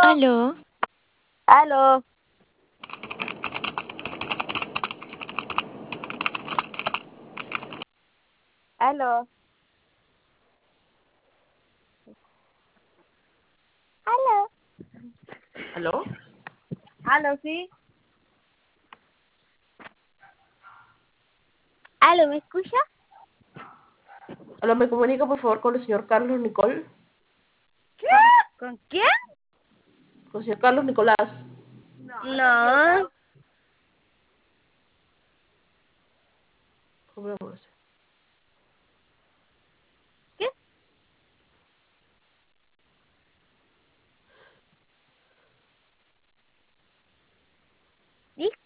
Aló, Aló. Aló. Aló. ¿Aló? Aló, sí. Aló, ¿me escucha? Aló, ¿me comunica por favor con el señor Carlos Nicol? ¿Con quién? Con el señor Carlos Nicolás. No. ¿Cómo lo conoce?